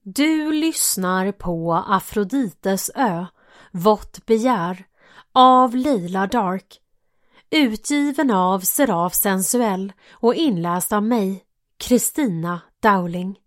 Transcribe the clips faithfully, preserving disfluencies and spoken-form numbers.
Du lyssnar på Afrodites ö, Vått begär av Leila Dark, utgiven av Seraf Sensuell och inläst av mig, Kristina Dowling.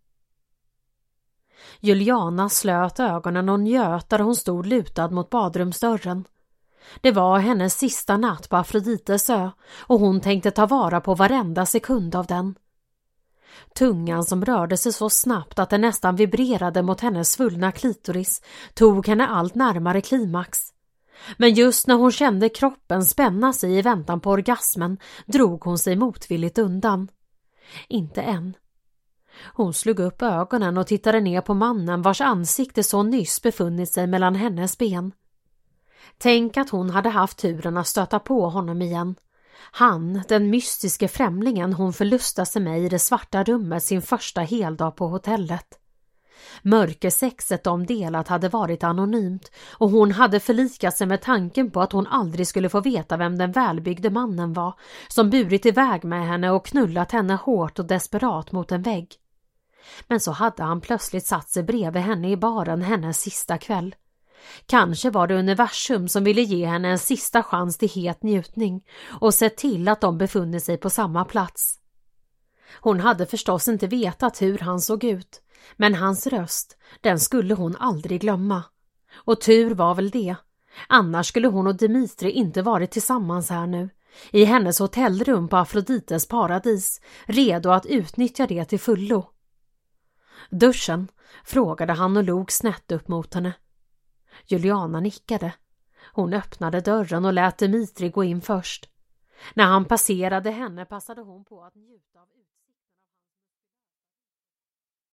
Juliana slöt ögonen och njöt där hon stod lutad mot badrumsdörren. Det var hennes sista natt på Afrodites ö och hon tänkte ta vara på varenda sekund av den. Tungan som rörde sig så snabbt att den nästan vibrerade mot hennes svullna klitoris tog henne allt närmare klimax. Men just när hon kände kroppen spänna sig i väntan på orgasmen drog hon sig motvilligt undan. Inte än. Hon slog upp ögonen och tittade ner på mannen vars ansikte så nyss befunnit sig mellan hennes ben. Tänk att hon hade haft turen att stöta på honom igen. Han, den mystiske främlingen hon förlustade sig med i det svarta rummet sin första heldag på hotellet. Mörkersexet de delat hade varit anonymt och hon hade förlikat sig med tanken på att hon aldrig skulle få veta vem den välbyggde mannen var som burit iväg med henne och knullat henne hårt och desperat mot en vägg. Men så hade han plötsligt satt sig bredvid henne i baren hennes sista kväll. Kanske var det universum som ville ge henne en sista chans till het njutning och sett till att de befunne sig på samma plats. Hon hade förstås inte vetat hur han såg ut, men hans röst, den skulle hon aldrig glömma. Och tur var väl det. Annars skulle hon och Dimitri inte varit tillsammans här nu, i hennes hotellrum på Afrodites paradis, redo att utnyttja det till fullo. Duschen, frågade han och log snett upp mot henne. Juliana nickade. Hon öppnade dörren och lät Dimitri gå in först. När han passerade henne passade hon på att njuta av